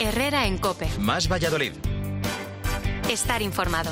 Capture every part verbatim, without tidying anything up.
Herrera en COPE. Más Valladolid. Estar informado.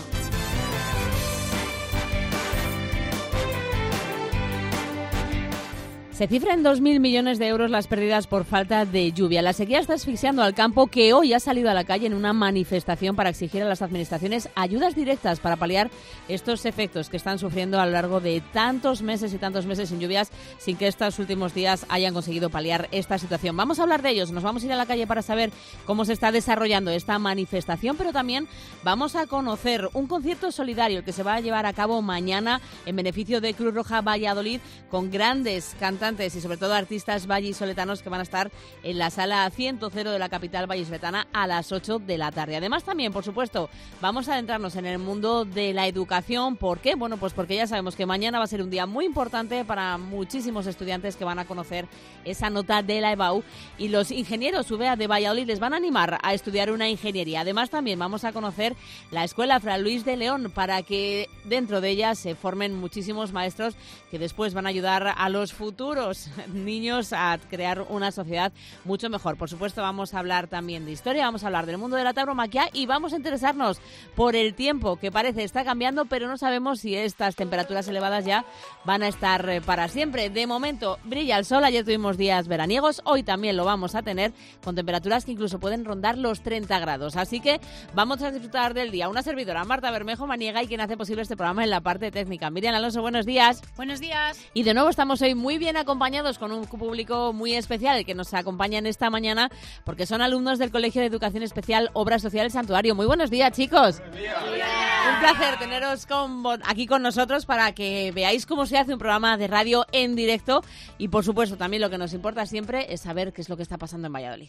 Se cifra en dos mil millones de euros las pérdidas por falta de lluvia. La sequía está asfixiando al campo, que hoy ha salido a la calle en una manifestación para exigir a las administraciones ayudas directas para paliar estos efectos que están sufriendo a lo largo de tantos meses y tantos meses sin lluvias, sin que estos últimos días hayan conseguido paliar esta situación. Vamos a hablar de ellos, nos vamos a ir a la calle para saber cómo se está desarrollando esta manifestación, pero también vamos a conocer un concierto solidario que se va a llevar a cabo mañana en beneficio de Cruz Roja Valladolid, con grandes cantantes y sobre todo artistas vallisoletanos que van a estar en la sala ciento cero de la capital vallisoletana a las ocho de la tarde. Además también, por supuesto, vamos a adentrarnos en el mundo de la educación. ¿Por qué? Bueno, pues porque ya sabemos que mañana va a ser un día muy importante para muchísimos estudiantes que van a conocer esa nota de la EBAU, y los ingenieros U B A de Valladolid les van a animar a estudiar una ingeniería. Además también vamos a conocer la Escuela Fray Luis de León, para que dentro de ella se formen muchísimos maestros que después van a ayudar a los futuros niños a crear una sociedad mucho mejor. Por supuesto, vamos a hablar también de historia, vamos a hablar del mundo de la tauromaquia y vamos a interesarnos por el tiempo, que parece está cambiando, pero no sabemos si estas temperaturas elevadas ya van a estar eh, para siempre. De momento brilla el sol, ayer tuvimos días veraniegos, hoy también lo vamos a tener, con temperaturas que incluso pueden rondar los treinta grados. Así que vamos a disfrutar del día. Una servidora, Marta Bermejo Maniega, y quien hace posible este programa en la parte técnica, Miriam Alonso. Buenos días. Buenos días. Y de nuevo estamos hoy muy bien acompañados con un público muy especial que nos acompaña en esta mañana, porque son alumnos del Colegio de Educación Especial Obra Social El Santuario. Muy buenos días, chicos. Buenos días. Un placer teneros con, aquí con nosotros para que veáis cómo se hace un programa de radio en directo, y por supuesto también lo que nos importa siempre es saber qué es lo que está pasando en Valladolid.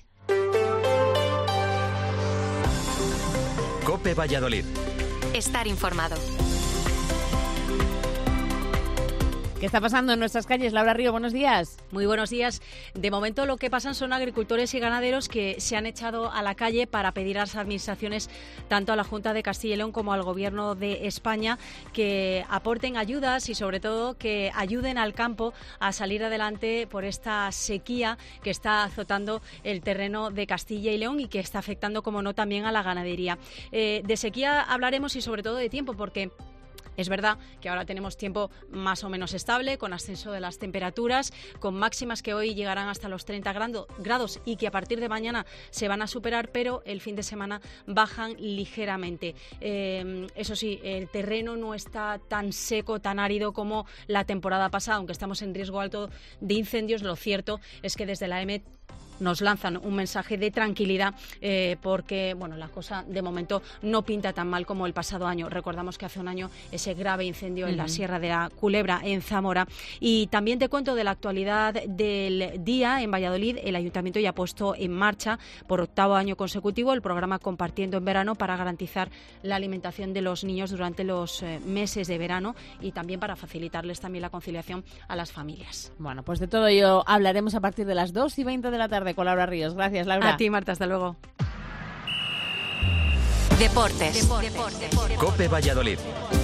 COPE Valladolid. Estar informado. ¿Qué está pasando en nuestras calles? Laura Río, buenos días. Muy buenos días. De momento lo que pasan son agricultores y ganaderos que se han echado a la calle para pedir a las administraciones, tanto a la Junta de Castilla y León como al Gobierno de España, que aporten ayudas y sobre todo que ayuden al campo a salir adelante por esta sequía que está azotando el terreno de Castilla y León y que está afectando, como no, también a la ganadería. Eh, de sequía hablaremos, y sobre todo de tiempo, porque es verdad que ahora tenemos tiempo más o menos estable, con ascenso de las temperaturas, con máximas que hoy llegarán hasta los treinta grados y que a partir de mañana se van a superar, pero el fin de semana bajan ligeramente. Eh, eso sí, el terreno no está tan seco, tan árido como la temporada pasada, aunque estamos en riesgo alto de incendios. Lo cierto es que desde la E M E nos lanzan un mensaje de tranquilidad, eh, porque bueno, la cosa de momento no pinta tan mal como el pasado año. Recordamos que hace un año ese grave incendio en uh-huh. la Sierra de la Culebra, en Zamora. Y también te cuento de la actualidad del día en Valladolid. El Ayuntamiento ya ha puesto en marcha por octavo año consecutivo el programa Compartiendo en Verano, para garantizar la alimentación de los niños durante los eh, meses de verano, y también para facilitarles también la conciliación a las familias. Bueno, pues de todo ello hablaremos a partir de las dos y veinte de la tarde con Laura Ríos. Gracias, Laura. A ti, Marta, hasta luego. Deportes. Deportes. Deportes. Deportes. COPE Valladolid.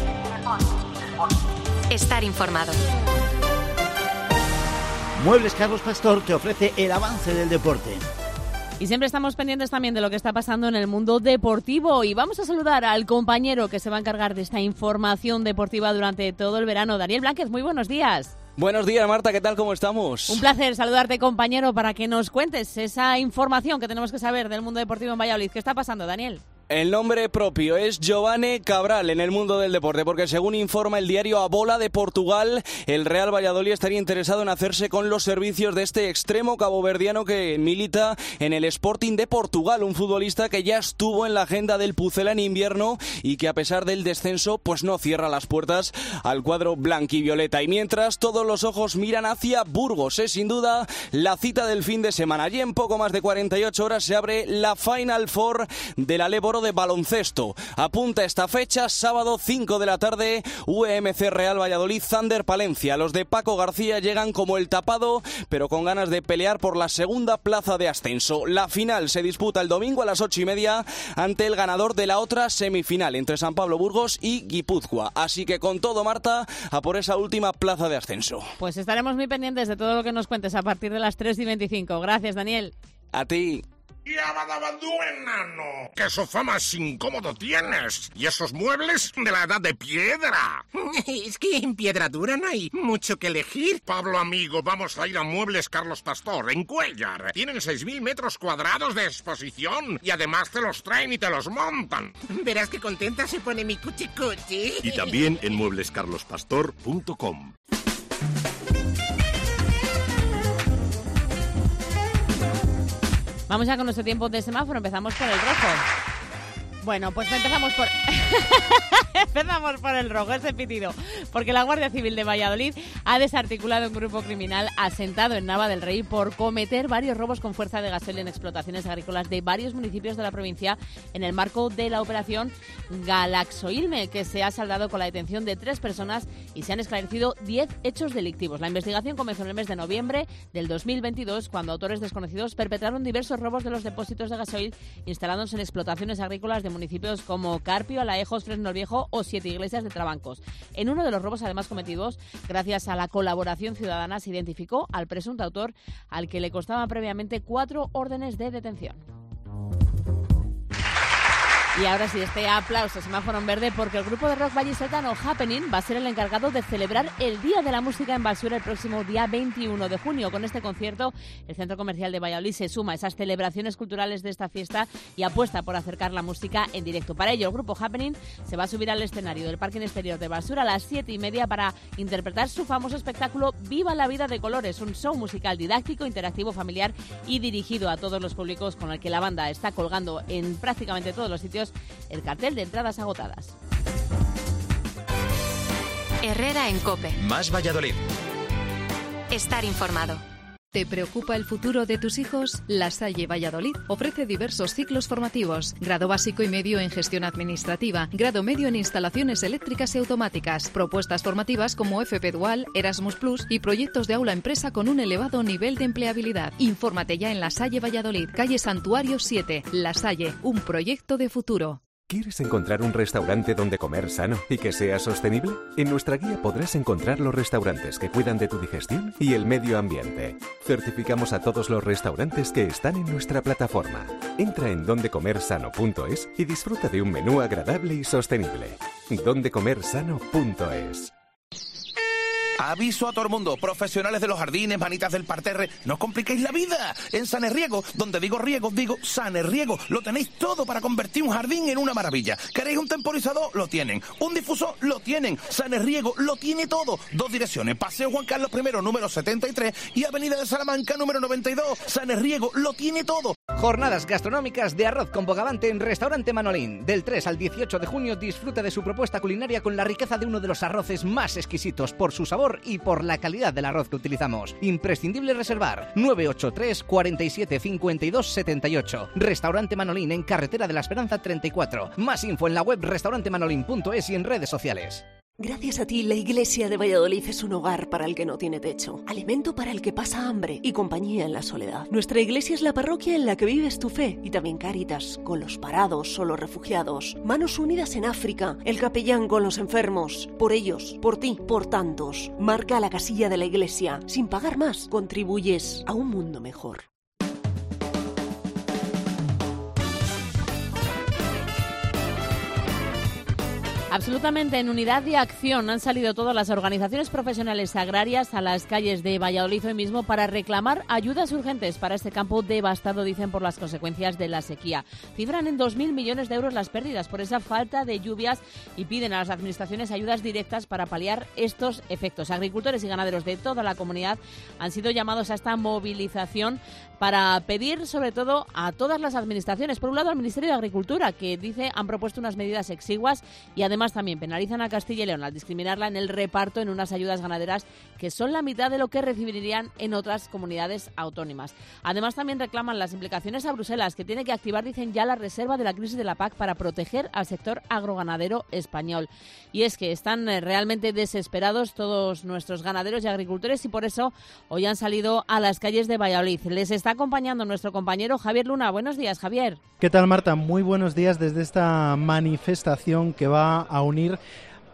Estar informado. Muebles Carlos Pastor te ofrece el avance del deporte. Y siempre estamos pendientes también de lo que está pasando en el mundo deportivo, y vamos a saludar al compañero que se va a encargar de esta información deportiva durante todo el verano, Daniel Blánquez. Muy buenos días. Buenos días, Marta, ¿qué tal? ¿Cómo estamos? Un placer saludarte, compañero, para que nos cuentes esa información que tenemos que saber del mundo deportivo en Valladolid. ¿Qué está pasando, Daniel? El nombre propio es Giovane Cabral en el mundo del deporte, porque según informa el diario A Bola de Portugal, el Real Valladolid estaría interesado en hacerse con los servicios de este extremo caboverdiano que milita en el Sporting de Portugal, un futbolista que ya estuvo en la agenda del Pucela en invierno y que, a pesar del descenso, pues no cierra las puertas al cuadro blanquivioleta. Y mientras todos los ojos miran hacia Burgos, es sin duda la cita del fin de semana. Allí en poco más de cuarenta y ocho horas se abre la Final Four de la Leboro de baloncesto. Apunta esta fecha, sábado cinco de la tarde, U E M C Real Valladolid, Thunder Palencia. Los de Paco García llegan como el tapado, pero con ganas de pelear por la segunda plaza de ascenso. La final se disputa el domingo a las ocho y media ante el ganador de la otra semifinal entre San Pablo Burgos y Guipúzcoa. Así que con todo, Marta, a por esa última plaza de ascenso. Pues estaremos muy pendientes de todo lo que nos cuentes a partir de las tres y veinticinco. Gracias, Daniel. A ti. ¡Ya badabadú, enano! ¡Qué sofá más incómodo tienes! ¿Y esos muebles de la edad de piedra? Es que en piedra dura no hay mucho que elegir. Pablo, amigo, vamos a ir a Muebles Carlos Pastor, en Cuéllar. Tienen seis mil metros cuadrados de exposición y además te los traen y te los montan. Verás qué contenta se pone mi cuchi-cuchi. Y también en muebles carlos pastor punto com. Vamos ya con nuestro tiempo de semáforo. Empezamos por el rojo. Bueno, pues empezamos por... empezamos por el rojo, ese pitido. Porque la Guardia Civil de Valladolid ha desarticulado un grupo criminal asentado en Nava del Rey por cometer varios robos con fuerza de gasoil en explotaciones agrícolas de varios municipios de la provincia en el marco de la operación Galaxoilme, que se ha saldado con la detención de tres personas y se han esclarecido diez hechos delictivos. La investigación comenzó en el mes de noviembre del dos mil veintidós, cuando autores desconocidos perpetraron diversos robos de los depósitos de gasoil instalados en explotaciones agrícolas de municipios como Carpio, Alaejos, Fresno el Viejo o Siete Iglesias de Trabancos. En uno de los robos, además cometidos, gracias a la colaboración ciudadana, se identificó al presunto autor, al que le costaban previamente cuatro órdenes de detención. Y ahora sí, este aplauso, semáforo en verde, porque el grupo de rock vallisoletano Happening va a ser el encargado de celebrar el Día de la Música en Basura el próximo día veintiuno de junio. Con este concierto, el Centro Comercial de Valladolid se suma a esas celebraciones culturales de esta fiesta y apuesta por acercar la música en directo. Para ello, el grupo Happening se va a subir al escenario del Parque Exterior de Basura a las siete y media para interpretar su famoso espectáculo Viva la Vida de Colores, un show musical didáctico, interactivo, familiar y dirigido a todos los públicos, con el que la banda está colgando en prácticamente todos los sitios el cartel de entradas agotadas. Herrera en COPE. Más Valladolid. Estar informado. ¿Te preocupa el futuro de tus hijos? La Salle Valladolid ofrece diversos ciclos formativos. Grado básico y medio en gestión administrativa, grado medio en instalaciones eléctricas y automáticas, propuestas formativas como F P Dual, Erasmus Plus y proyectos de aula empresa con un elevado nivel de empleabilidad. Infórmate ya en La Salle Valladolid, calle Santuario siete. La Salle, un proyecto de futuro. ¿Quieres encontrar un restaurante donde comer sano y que sea sostenible? En nuestra guía podrás encontrar los restaurantes que cuidan de tu digestión y el medio ambiente. Certificamos a todos los restaurantes que están en nuestra plataforma. Entra en donde comer sano punto es y disfruta de un menú agradable y sostenible. donde comer sano punto es. Aviso a todo el mundo, profesionales de los jardines, manitas del parterre, no os compliquéis la vida. En Sanerriego, donde digo riego, digo Sanerriego, lo tenéis todo para convertir un jardín en una maravilla. ¿Queréis un temporizador? Lo tienen. ¿Un difusor? Lo tienen. Sanerriego lo tiene todo. Dos direcciones, Paseo Juan Carlos primero, número setenta y tres y Avenida de Salamanca, número noventa y dos. Sanerriego lo tiene todo. Jornadas gastronómicas de arroz con bogavante en Restaurante Manolín. Del tres al dieciocho de junio disfruta de su propuesta culinaria con la riqueza de uno de los arroces más exquisitos por su sabor y por la calidad del arroz que utilizamos. Imprescindible reservar nueve ocho tres, cuarenta y siete, cincuenta y dos, setenta y ocho. Restaurante Manolín en Carretera de la Esperanza treinta y cuatro. Más info en la web restaurante manolín punto es y en redes sociales. Gracias a ti, la Iglesia de Valladolid es un hogar para el que no tiene techo, alimento para el que pasa hambre y compañía en la soledad. Nuestra iglesia es la parroquia en la que vives tu fe y también Cáritas, con los parados o los refugiados. Manos Unidas en África, el capellán con los enfermos. Por ellos, por ti, por tantos. Marca la casilla de la iglesia. Sin pagar más, contribuyes a un mundo mejor. Absolutamente en unidad de acción han salido todas las organizaciones profesionales agrarias a las calles de Valladolid hoy mismo para reclamar ayudas urgentes para este campo devastado, dicen, por las consecuencias de la sequía. Cifran en dos mil millones de euros las pérdidas por esa falta de lluvias y piden a las administraciones ayudas directas para paliar estos efectos. Agricultores y ganaderos de toda la comunidad han sido llamados a esta movilización para pedir sobre todo a todas las administraciones. Por un lado, al Ministerio de Agricultura, que dice han propuesto unas medidas exiguas y además Además, también penalizan a Castilla y León al discriminarla en el reparto en unas ayudas ganaderas que son la mitad de lo que recibirían en otras comunidades autónomas. Además, también reclaman las implicaciones a Bruselas, que tiene que activar, dicen ya, la reserva de la crisis de la P A C para proteger al sector agroganadero español. Y es que están realmente desesperados todos nuestros ganaderos y agricultores y por eso hoy han salido a las calles de Valladolid. Les está acompañando nuestro compañero Javier Luna. Buenos días, Javier. ¿Qué tal, Marta? Muy buenos días desde esta manifestación que va a unir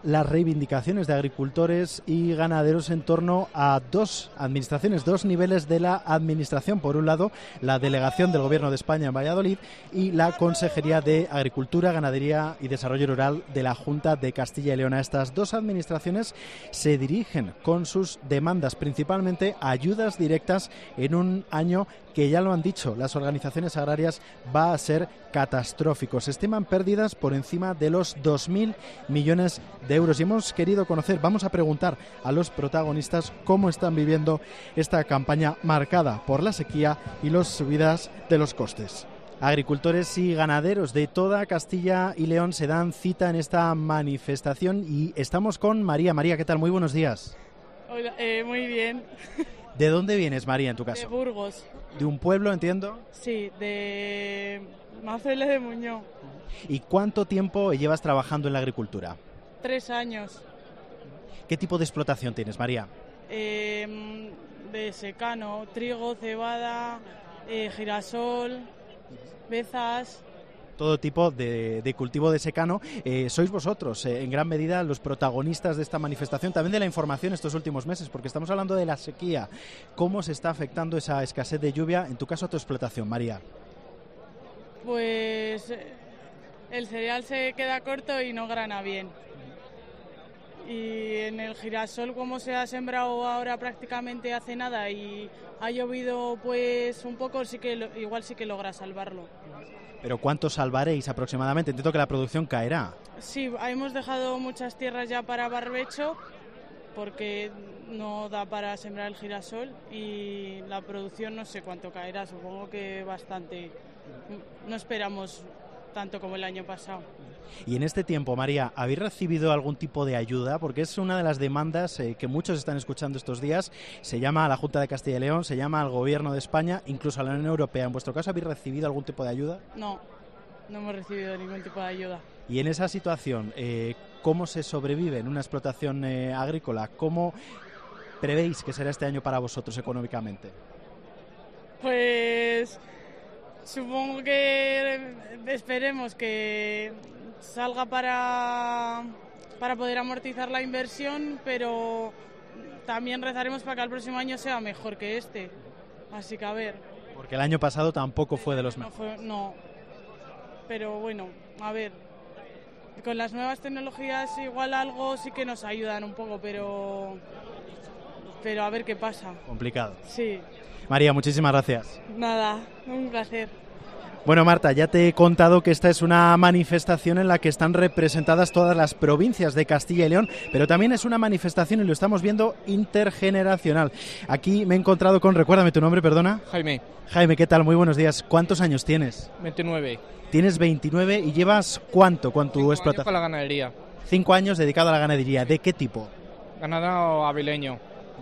las reivindicaciones de agricultores y ganaderos en torno a dos administraciones, dos niveles de la administración. Por un lado, la delegación del Gobierno de España en Valladolid y la Consejería de Agricultura, Ganadería y Desarrollo Rural de la Junta de Castilla y León. A estas dos administraciones se dirigen con sus demandas, principalmente ayudas directas en un año que, ya lo han dicho las organizaciones agrarias, va a ser catastrófico. Se estiman pérdidas por encima de los dos mil millones de euros. Y hemos querido conocer, vamos a preguntar a los protagonistas cómo están viviendo esta campaña marcada por la sequía y las subidas de los costes. Agricultores y ganaderos de toda Castilla y León se dan cita en esta manifestación y estamos con María. María, ¿qué tal? Muy buenos días. Hola, eh, muy bien. ¿De dónde vienes, María, en tu caso? De Burgos. ¿De un pueblo, entiendo? Sí, de Maceles de Muñoz. ¿Y cuánto tiempo llevas trabajando en la agricultura? Tres años. ¿Qué tipo de explotación tienes, María? Eh, de secano, trigo, cebada, eh, girasol, bezas. Todo tipo de, de cultivo de secano. Eh, sois vosotros, eh, en gran medida, los protagonistas de esta manifestación, también de la información estos últimos meses, porque estamos hablando de la sequía. ¿Cómo se está afectando esa escasez de lluvia, en tu caso, a tu explotación, María? Pues el cereal se queda corto y no grana bien. Y en el girasol, como se ha sembrado ahora prácticamente hace nada y ha llovido pues un poco, sí que lo, igual sí que logra salvarlo. ¿Pero cuánto salvaréis aproximadamente? Entiendo que la producción caerá. Sí, hemos dejado muchas tierras ya para barbecho porque no da para sembrar el girasol y la producción no sé cuánto caerá, supongo que bastante. No esperamos tanto como el año pasado. Y en este tiempo, María, ¿habéis recibido algún tipo de ayuda? Porque es una de las demandas eh, que muchos están escuchando estos días. Se llama a la Junta de Castilla y León, se llama al Gobierno de España, incluso a la Unión Europea. ¿En vuestro caso habéis recibido algún tipo de ayuda? No, no hemos recibido ningún tipo de ayuda. Y en esa situación, eh, ¿cómo se sobrevive en una explotación eh, agrícola? ¿Cómo prevéis que será este año para vosotros económicamente? Pues supongo que esperemos que salga para, para poder amortizar la inversión, pero también rezaremos para que el próximo año sea mejor que este. Así que a ver. Porque el año pasado tampoco fue de los no mejores. Fue, no, pero bueno, a ver. Con las nuevas tecnologías igual algo sí que nos ayudan un poco, pero, pero a ver qué pasa. Complicado. Sí. María, muchísimas gracias. Nada, un placer. Bueno, Marta, ya te he contado que esta es una manifestación en la que están representadas todas las provincias de Castilla y León, pero también es una manifestación, y lo estamos viendo, intergeneracional. Aquí me he encontrado con, recuérdame tu nombre, perdona. Jaime. Jaime, ¿qué tal? Muy buenos días. ¿Cuántos años tienes? veintinueve. Tienes veintinueve y llevas ¿cuánto con tu explotación? Con la ganadería. Cinco años dedicado a la ganadería. ¿De qué tipo? Ganado avileño.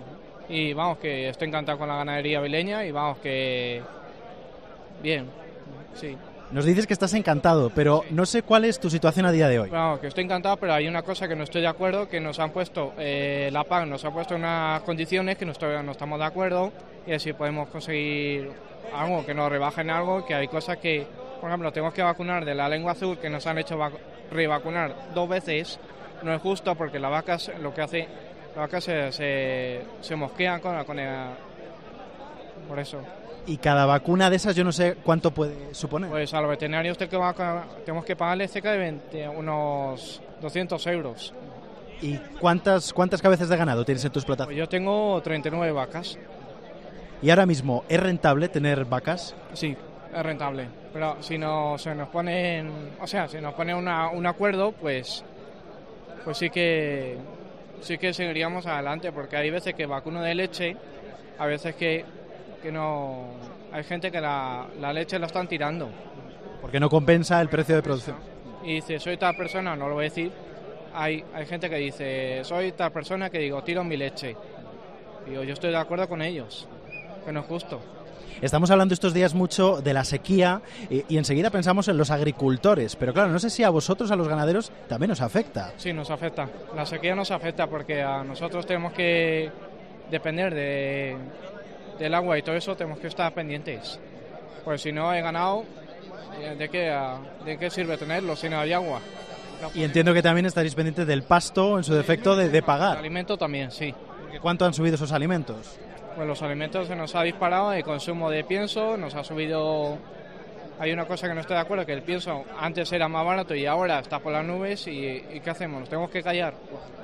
Y vamos, que estoy encantado con la ganadería avileña y vamos, que bien, sí. Nos dices que estás encantado, pero no sé cuál es tu situación a día de hoy. Vamos, que estoy encantado, pero hay una cosa que no estoy de acuerdo, que nos han puesto, eh, la P A C nos ha puesto unas condiciones que no, estoy, no estamos de acuerdo, y así podemos conseguir algo, que nos rebajen algo, que hay cosas que, por ejemplo, tenemos que vacunar de la lengua azul, que nos han hecho revacunar dos veces, no es justo porque la vaca lo que hace, la vaca se, se, se mosquean con, con el, por eso. Y cada vacuna de esas yo no sé cuánto puede suponer. Pues a los veterinarios tenemos que pagarle cerca de veinte, unos doscientos euros. ¿Y cuántas cuántas cabezas de ganado tienes en tu explotación? Pues yo tengo treinta y nueve vacas. ¿Y ahora mismo es rentable tener vacas? Sí, es rentable. Pero si no se nos ponen, o sea, si nos pone una, un acuerdo, pues pues sí que sí que seguiríamos adelante, porque hay veces que vacuno de leche, a veces que que no, hay gente que la, la leche la están tirando. Porque no compensa el precio de producción. Y dice, soy tal persona, no lo voy a decir, hay, hay gente que dice, soy tal persona que digo, tiro mi leche. Digo, yo estoy de acuerdo con ellos, que no es justo. Estamos hablando estos días mucho de la sequía y, y enseguida pensamos en los agricultores, pero claro, no sé si a vosotros, a los ganaderos, también os afecta. Sí, nos afecta. La sequía nos afecta porque a nosotros tenemos que depender de... del agua y todo eso, tenemos que estar pendientes, pues si no he ganado, ¿de qué, de qué sirve tenerlo si no hay agua? Y entiendo que también estaréis pendientes del pasto, en su defecto, de, de pagar. El alimento también, sí. ¿Cuánto han subido esos alimentos? Pues los alimentos se nos ha disparado, el consumo de pienso nos ha subido. Hay una cosa que no estoy de acuerdo, que el pienso antes era más barato y ahora está por las nubes. ¿Y, y qué hacemos? ¿Nos tenemos que callar?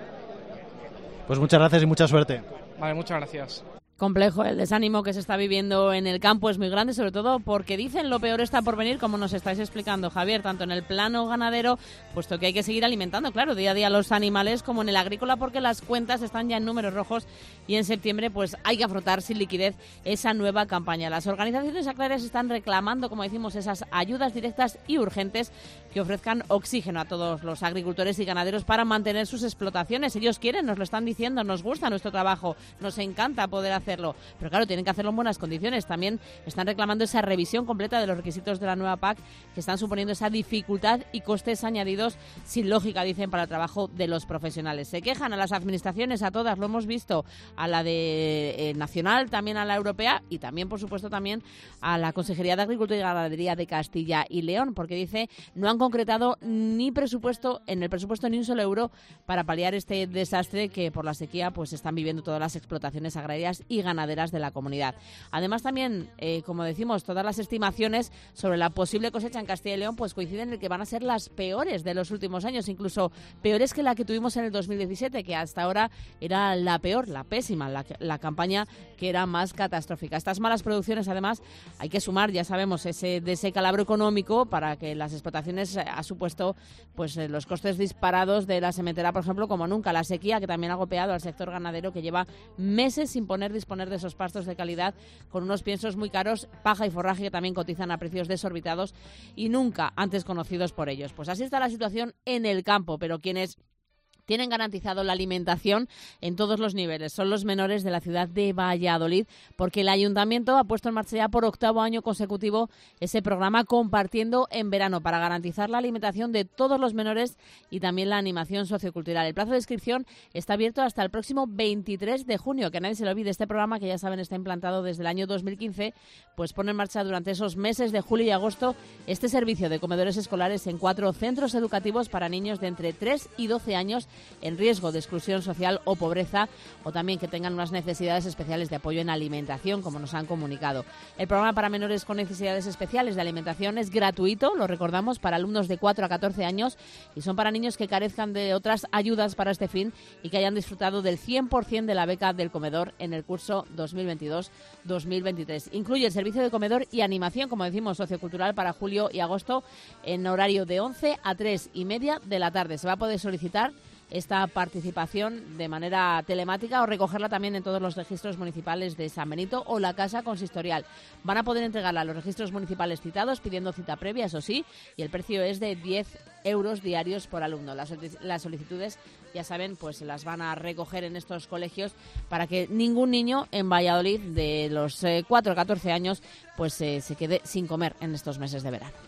Pues muchas gracias y mucha suerte. Vale, muchas gracias. Complejo, el desánimo que se está viviendo en el campo es muy grande, sobre todo porque dicen lo peor está por venir, como nos estáis explicando, Javier, tanto en el plano ganadero, puesto que hay que seguir alimentando, claro, día a día los animales, como en el agrícola, porque las cuentas están ya en números rojos y en septiembre pues hay que afrontar sin liquidez esa nueva campaña. Las organizaciones agrarias están reclamando, como decimos, esas ayudas directas y urgentes que ofrezcan oxígeno a todos los agricultores y ganaderos para mantener sus explotaciones. Ellos quieren, nos lo están diciendo, nos gusta nuestro trabajo, nos encanta poder hacer hacerlo, pero claro, tienen que hacerlo en buenas condiciones. También están reclamando esa revisión completa de los requisitos de la nueva P A C, que están suponiendo esa dificultad y costes añadidos sin lógica, dicen, para el trabajo de los profesionales. Se quejan a las administraciones, a todas, lo hemos visto, a la de eh, nacional, también a la europea y también, por supuesto, también a la Consejería de Agricultura y Ganadería de Castilla y León, porque dice no han concretado ni presupuesto, en el presupuesto ni un solo euro para paliar este desastre que por la sequía pues están viviendo todas las explotaciones agrarias y ganaderas de la comunidad. Además también, eh, como decimos, todas las estimaciones sobre la posible cosecha en Castilla y León pues coinciden en que van a ser las peores de los últimos años, incluso peores que la que tuvimos en el dos mil diecisiete, que hasta ahora era la peor, la pésima, la, la campaña que era más catastrófica. Estas malas producciones, además, hay que sumar, ya sabemos, ese descalabro económico para que las explotaciones ha supuesto pues eh, los costes disparados de la sementera, por ejemplo, como nunca. La sequía, que también ha golpeado al sector ganadero, que lleva meses sin poner disponer de esos pastos de calidad, con unos piensos muy caros, paja y forraje que también cotizan a precios desorbitados y nunca antes conocidos por ellos. Pues así está la situación en el campo, pero quienes tienen garantizado la alimentación en todos los niveles son los menores de la ciudad de Valladolid, porque el Ayuntamiento ha puesto en marcha ya por octavo año consecutivo ese programa Compartiendo en Verano para garantizar la alimentación de todos los menores y también la animación sociocultural. El plazo de inscripción está abierto hasta el próximo veintitrés de junio, que nadie se lo olvide. Este programa, que ya saben está implantado desde el año dos mil quince, pues pone en marcha durante esos meses de julio y agosto este servicio de comedores escolares en cuatro centros educativos para niños de entre tres y doce años en riesgo de exclusión social o pobreza, o también que tengan unas necesidades especiales de apoyo en alimentación, como nos han comunicado. El programa para menores con necesidades especiales de alimentación es gratuito, lo recordamos, para alumnos de cuatro a catorce años, y son para niños que carezcan de otras ayudas para este fin y que hayan disfrutado del cien por ciento de la beca del comedor en el curso dos mil veintidós dos mil veintitrés. Incluye el servicio de comedor y animación, como decimos, sociocultural para julio y agosto en horario de once a tres y media de la tarde. Se va a poder solicitar esta participación de manera telemática o recogerla también en todos los registros municipales de San Benito o la Casa Consistorial. Van a poder entregarla a los registros municipales citados pidiendo cita previa, eso sí, y el precio es de diez euros diarios por alumno. Las, las solicitudes, ya saben, pues las van a recoger en estos colegios para que ningún niño en Valladolid de los eh, cuatro a catorce años pues eh, se quede sin comer en estos meses de verano.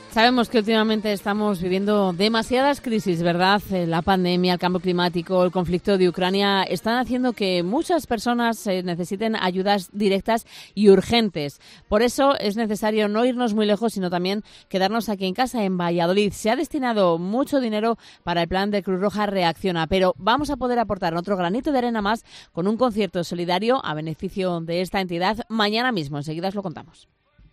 Sabemos que últimamente estamos viviendo demasiadas crisis, ¿verdad? La pandemia, el cambio climático, el conflicto de Ucrania están haciendo que muchas personas eh, necesiten ayudas directas y urgentes. Por eso es necesario no irnos muy lejos, sino también quedarnos aquí en casa, en Valladolid. Se ha destinado mucho dinero para el plan de Cruz Roja Reacciona, pero vamos a poder aportar otro granito de arena más con un concierto solidario a beneficio de esta entidad mañana mismo. Enseguida os lo contamos.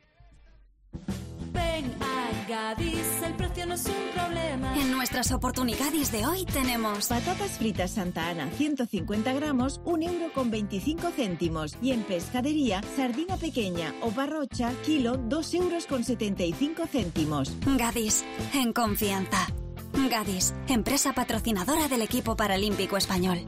Ven a Gadis, el precio no es un problema. En nuestras oportunidades de hoy tenemos patatas fritas Santa Ana, ciento cincuenta gramos, un euro con veinticinco céntimos. Y en pescadería, sardina pequeña o barrocha, kilo, dos euros con setenta y cinco céntimos. Gadis, en confianza. Gadis, empresa patrocinadora del equipo paralímpico español.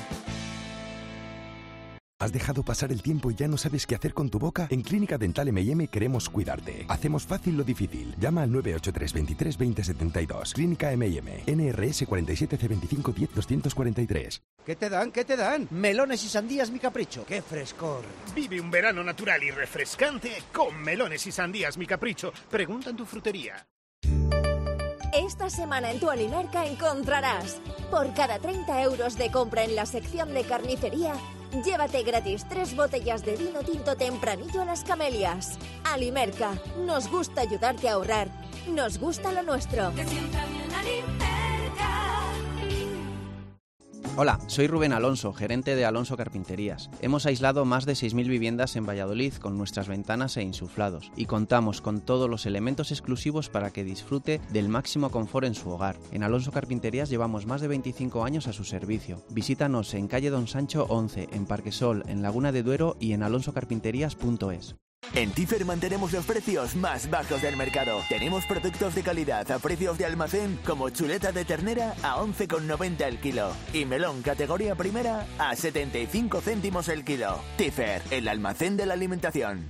¿Has dejado pasar el tiempo y ya no sabes qué hacer con tu boca? En Clínica Dental eme y eme queremos cuidarte. Hacemos fácil lo difícil. Llama al nueve ocho tres, veintitrés, veinte setenta y dos. Clínica eme y eme. N R S cuarenta y siete C veinticinco diez doscientos cuarenta y tres. ¿Qué te dan? ¿Qué te dan? Melones y sandías Mi Capricho. ¡Qué frescor! Vive un verano natural y refrescante con melones y sandías Mi Capricho. Pregunta en tu frutería. Esta semana en tu Alimerca encontrarás, por cada treinta euros de compra en la sección de carnicería, llévate gratis tres botellas de vino tinto tempranillo a las Camelias. Alimerca, nos gusta ayudarte a ahorrar, nos gusta lo nuestro. Hola, soy Rubén Alonso, gerente de Alonso Carpinterías. Hemos aislado más de seis mil viviendas en Valladolid con nuestras ventanas e insuflados y contamos con todos los elementos exclusivos para que disfrute del máximo confort en su hogar. En Alonso Carpinterías llevamos más de veinticinco años a su servicio. Visítanos en calle Don Sancho once, en Parquesol, en Laguna de Duero y en alonso carpinterías punto es. En Tifer mantenemos los precios más bajos del mercado. Tenemos productos de calidad a precios de almacén como chuleta de ternera a once con noventa el kilo y melón categoría primera a setenta y cinco céntimos el kilo. Tifer, el almacén de la alimentación.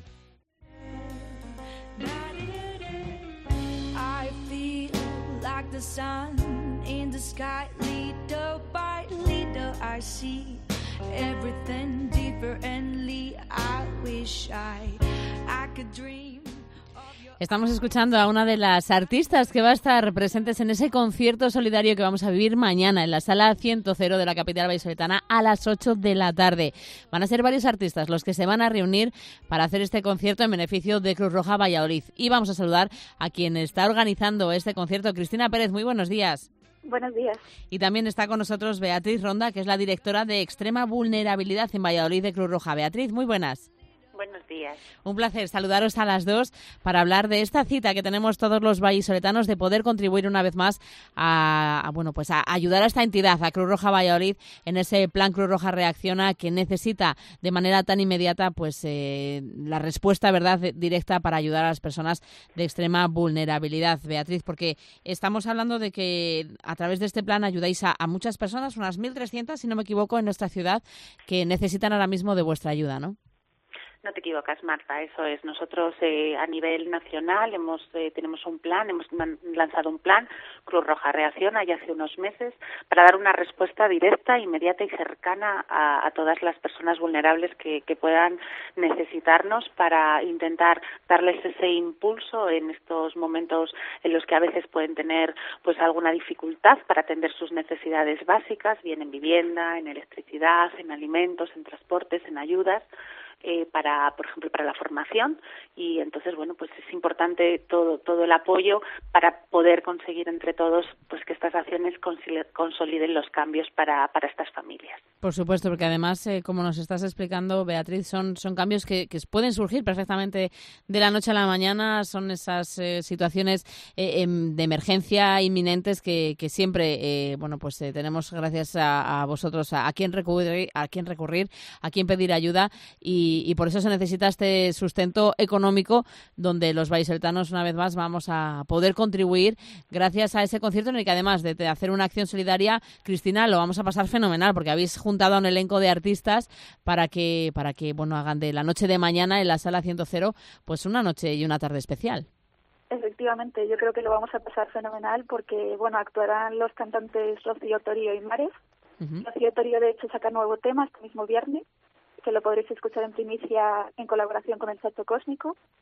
I feel like the sun in the sky, little by little I see everything differently. I wish I, I could dream. Estamos escuchando a una de las artistas que va a estar presentes en ese concierto solidario que vamos a vivir mañana en la Sala ciento cero de la capital vallisoletana a las ocho de la tarde. Van a ser varios artistas los que se van a reunir para hacer este concierto en beneficio de Cruz Roja Valladolid. Y vamos a saludar a quien está organizando este concierto, Cristina Pérez. Muy buenos días. Buenos días. Y también está con nosotros Beatriz Ronda, que es la directora de Extrema Vulnerabilidad en Valladolid de Cruz Roja. Beatriz, muy buenas. Buenos días. Un placer saludaros a las dos para hablar de esta cita que tenemos todos los vallisoletanos de poder contribuir una vez más a, a bueno pues a ayudar a esta entidad, a Cruz Roja Valladolid, en ese plan Cruz Roja Reacciona que necesita de manera tan inmediata pues eh, la respuesta, verdad, directa para ayudar a las personas de extrema vulnerabilidad. Beatriz, porque estamos hablando de que a través de este plan ayudáis a, a muchas personas, unas mil trescientas, si no me equivoco, en nuestra ciudad, que necesitan ahora mismo de vuestra ayuda, ¿no? No te equivocas, Marta, eso es. Nosotros eh, a nivel nacional hemos eh, tenemos un plan, hemos lanzado un plan, Cruz Roja Reacciona, ya hace unos meses, para dar una respuesta directa, inmediata y cercana a, a todas las personas vulnerables que, que puedan necesitarnos para intentar darles ese impulso en estos momentos en los que a veces pueden tener pues alguna dificultad para atender sus necesidades básicas, bien en vivienda, en electricidad, en alimentos, en transportes, en ayudas. Eh, para, por ejemplo, para la formación, y entonces, bueno, pues es importante todo todo el apoyo para poder conseguir entre todos pues que estas acciones consoliden los cambios para, para estas familias. Por supuesto, porque además, eh, como nos estás explicando, Beatriz, son, son cambios que, que pueden surgir perfectamente de la noche a la mañana, son esas eh, situaciones eh, em, de emergencia inminentes que, que siempre, eh, bueno, pues eh, tenemos gracias a, a vosotros a, a quién recurrir, a quién recurrir, a quién pedir ayuda, y Y, y por eso se necesita este sustento económico donde los vallisoletanos, una vez más, vamos a poder contribuir gracias a ese concierto en el que, además de, de hacer una acción solidaria, Cristina, lo vamos a pasar fenomenal porque habéis juntado a un elenco de artistas para que, para que bueno, hagan de la noche de mañana en la Sala ciento cero pues una noche y una tarde especial. Efectivamente, yo creo que lo vamos a pasar fenomenal porque, bueno, actuarán los cantantes Rocío Torío y Mares. Uh-huh. Rocío Torío, de hecho, saca nuevo tema este mismo viernes, que lo podréis escuchar en primicia en colaboración con el Chacho Cósmico.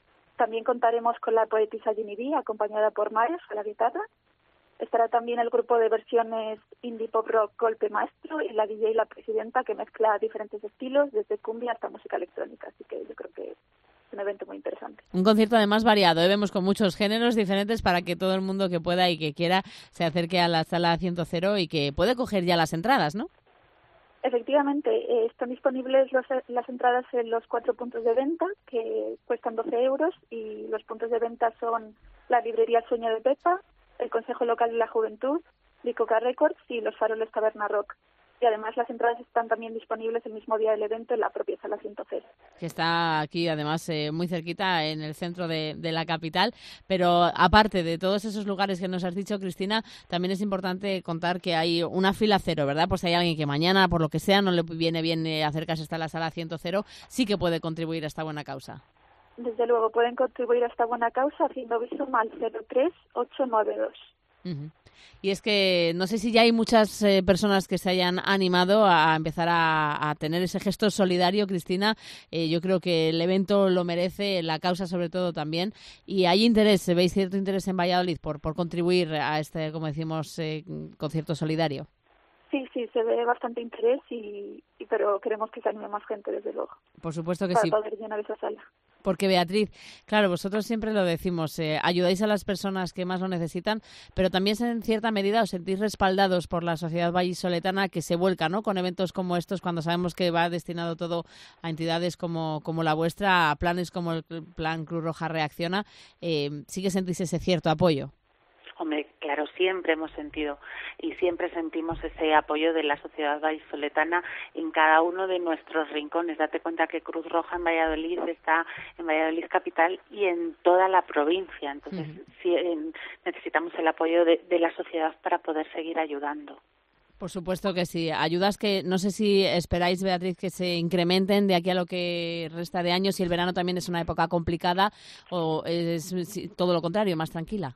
También contaremos con la poetisa Ginny B, acompañada por Mares a la guitarra. Estará también el grupo de versiones indie pop rock Golpe Maestro y la D J La Presidenta, que mezcla diferentes estilos, desde cumbia hasta música electrónica. Así que yo creo que es un evento muy interesante. Un concierto además variado, ¿eh? Vemos con muchos géneros diferentes para que todo el mundo que pueda y que quiera se acerque a la sala ciento cero y que puede coger ya las entradas, ¿no? Efectivamente, eh, están disponibles los, las entradas en los cuatro puntos de venta, que cuestan doce euros, y los puntos de venta son la librería Sueño de Pepa, el Consejo Local de la Juventud, Licoca Records y los Faroles Taberna Rock. Y además las entradas están también disponibles el mismo día del evento en la propia sala ciento cero. Que está aquí además eh, muy cerquita en el centro de, de la capital. Pero aparte de todos esos lugares que nos has dicho, Cristina, también es importante contar que hay una fila cero, ¿verdad? Pues si hay alguien que mañana, por lo que sea, no le viene bien eh, acercarse hasta la sala ciento cero, sí que puede contribuir a esta buena causa. Desde luego, pueden contribuir a esta buena causa haciendo visum al cero tres ocho nueve dos. Uh-huh. Y es que no sé si ya hay muchas eh, personas que se hayan animado a empezar a, a tener ese gesto solidario, Cristina. Eh, yo creo que el evento lo merece, la causa sobre todo también. Y hay interés, ¿veis cierto interés en Valladolid por, por contribuir a este, como decimos, eh, concierto solidario? Sí, sí, se ve bastante interés, y, y pero queremos que se anime más gente, desde luego. Por supuesto que para sí. Para poder llenar esa sala. Porque, Beatriz, claro, vosotros siempre lo decimos, eh, ayudáis a las personas que más lo necesitan, pero también en cierta medida os sentís respaldados por la sociedad vallisoletana, que se vuelca, ¿no?, con eventos como estos, cuando sabemos que va destinado todo a entidades como, como la vuestra, a planes como el Plan Cruz Roja Reacciona. Eh, ¿sí que sentís ese cierto apoyo? Hombre, claro, siempre hemos sentido y siempre sentimos ese apoyo de la sociedad vallisoletana en cada uno de nuestros rincones. Date cuenta que Cruz Roja en Valladolid está en Valladolid capital y en toda la provincia. Entonces, uh-huh. sí, eh, necesitamos el apoyo de, de la sociedad para poder seguir ayudando. Por supuesto que sí. Ayudas que no sé si esperáis, Beatriz, que se incrementen de aquí a lo que resta de año, si el verano también es una época complicada o es si, todo lo contrario, más tranquila.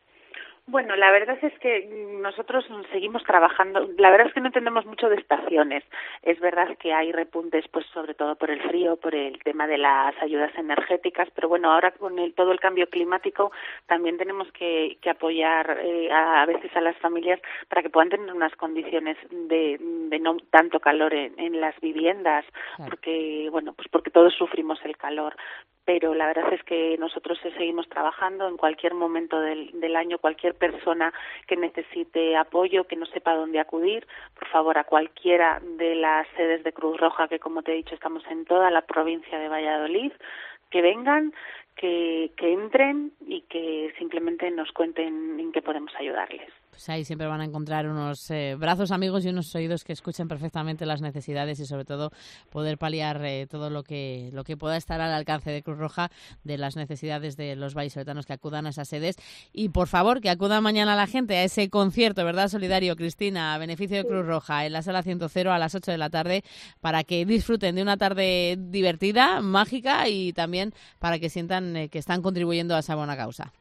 Bueno, la verdad es que nosotros seguimos trabajando. La verdad es que no entendemos mucho de estaciones. Es verdad que hay repuntes, pues sobre todo por el frío, por el tema de las ayudas energéticas, pero bueno, ahora con el, todo el cambio climático también tenemos que, que apoyar eh, a, a veces a las familias para que puedan tener unas condiciones de, de no tanto calor en, en las viviendas, claro. porque bueno, pues porque todos sufrimos el calor. Pero la verdad es que nosotros seguimos trabajando en cualquier momento del, del año, cualquier persona que necesite apoyo, que no sepa dónde acudir, por favor, a cualquiera de las sedes de Cruz Roja, que como te he dicho, estamos en toda la provincia de Valladolid, que vengan, que, que entren y que simplemente nos cuenten en qué podemos ayudarles. Pues ahí siempre van a encontrar unos eh, brazos amigos y unos oídos que escuchen perfectamente las necesidades y sobre todo poder paliar eh, todo lo que lo que pueda estar al alcance de Cruz Roja de las necesidades de los vallisoletanos que acudan a esas sedes. Y por favor, que acuda mañana la gente a ese concierto, ¿verdad?, solidario, Cristina, a beneficio de Cruz Roja en la sala ciento cero a las ocho de la tarde, para que disfruten de una tarde divertida, mágica, y también para que sientan eh, que están contribuyendo a esa buena causa.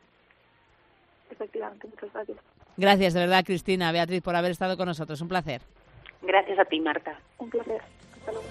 Efectivamente, muchas gracias. Gracias, de verdad, Cristina, Beatriz, por haber estado con nosotros. Un placer. Gracias a ti, Marta. Un placer. Hasta luego.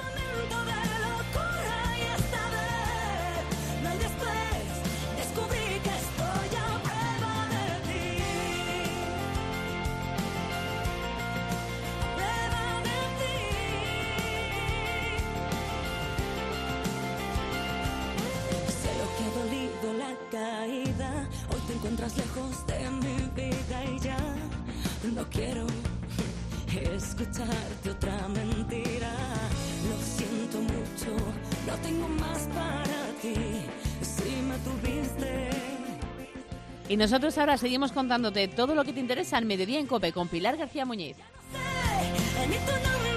Caída, hoy te encuentras lejos de mi vida y ya no quiero escucharte otra mentira. Lo siento mucho, no tengo más para ti. Si me tuviste. Y nosotros ahora seguimos contándote todo lo que te interesa en Mediodía en COPE con Pilar García Muñiz. En tu nombre